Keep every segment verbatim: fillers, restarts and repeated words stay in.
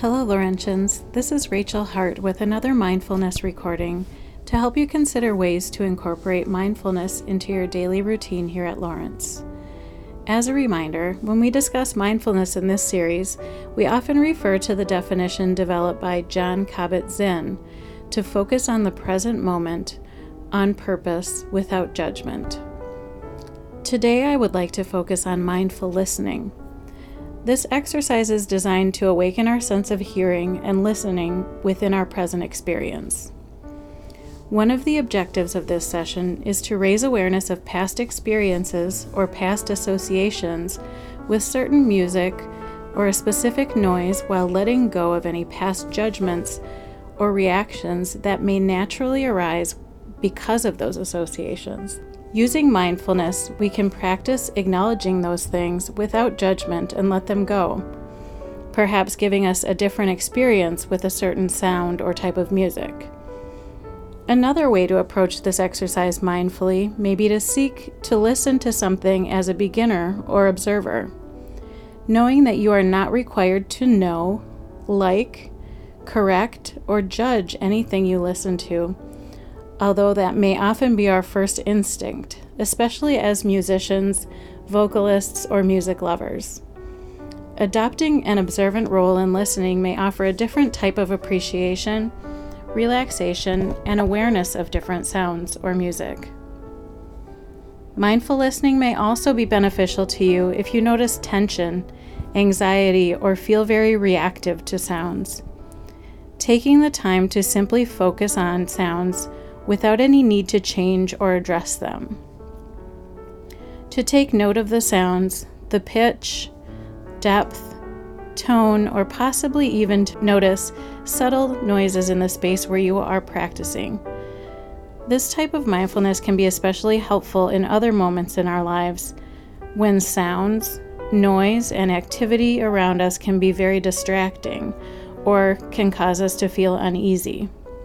Hello, Laurentians. This is Rachel Hart with another mindfulness recording to help you consider ways to incorporate mindfulness into your daily routine here at Lawrence. As a reminder, when we discuss mindfulness in this series, we often refer to the definition developed by Jon Kabat-Zinn to focus on the present moment, on purpose, without judgment. Today, I would like to focus on mindful listening. This exercise is designed to awaken our sense of hearing and listening within our present experience. One of the objectives of this session is to raise awareness of past experiences or past associations with certain music or a specific noise while letting go of any past judgments or reactions that may naturally arise because of those associations. Using mindfulness, we can practice acknowledging those things without judgment and let them go, perhaps giving us a different experience with a certain sound or type of music. Another way to approach this exercise mindfully may be to seek to listen to something as a beginner or observer, knowing that you are not required to know, like, correct, or judge anything you listen to, although that may often be our first instinct, especially as musicians, vocalists, or music lovers. Adopting an observant role in listening may offer a different type of appreciation, relaxation, and awareness of different sounds or music. Mindful listening may also be beneficial to you if you notice tension, anxiety, or feel very reactive to sounds. Taking the time to simply focus on sounds without any need to change or address them. To take note of the sounds, the pitch, depth, tone, or possibly even to notice subtle noises in the space where you are practicing. This type of mindfulness can be especially helpful in other moments in our lives when sounds, noise, and activity around us can be very distracting or can cause us to feel uneasy.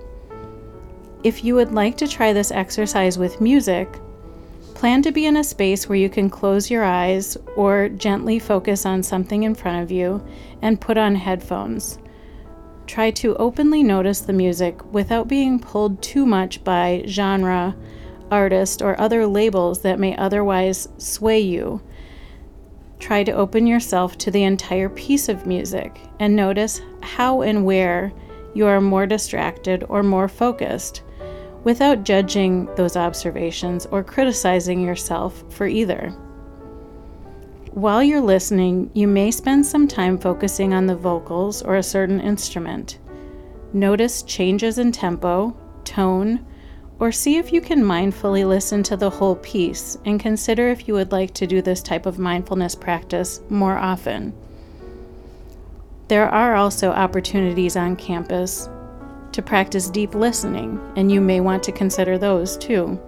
If you would like to try this exercise with music, plan to be in a space where you can close your eyes or gently focus on something in front of you and put on headphones. Try to openly notice the music without being pulled too much by genre, artist, or other labels that may otherwise sway you. Try to open yourself to the entire piece of music and notice how and where you are more distracted or more focused, without judging those observations or criticizing yourself for either. While you're listening, you may spend some time focusing on the vocals or a certain instrument. Notice changes in tempo, tone, or see if you can mindfully listen to the whole piece and consider if you would like to do this type of mindfulness practice more often. There are also opportunities on campus to practice deep listening, and you may want to consider those too.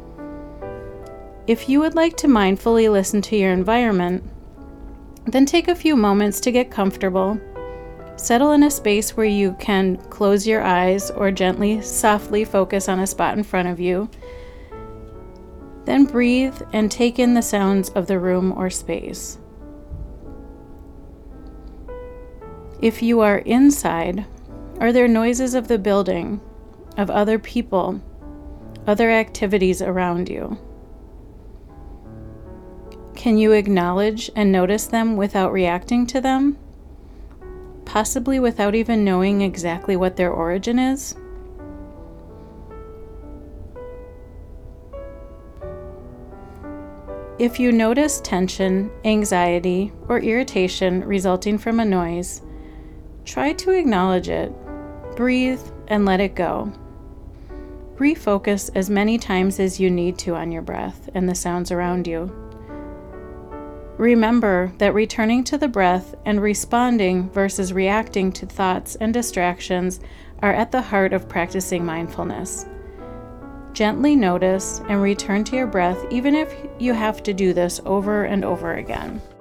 If you would like to mindfully listen to your environment, then take a few moments to get comfortable. Settle in a space where you can close your eyes or gently, softly focus on a spot in front of you. Then breathe and take in the sounds of the room or space. If you are inside, are there noises of the building, of other people, other activities around you? Can you acknowledge and notice them without reacting to them? Possibly without even knowing exactly what their origin is? If you notice tension, anxiety, or irritation resulting from a noise, try to acknowledge it. Breathe and let it go. Refocus as many times as you need to on your breath and the sounds around you. Remember that returning to the breath and responding versus reacting to thoughts and distractions are at the heart of practicing mindfulness. Gently notice and return to your breath even if you have to do this over and over again.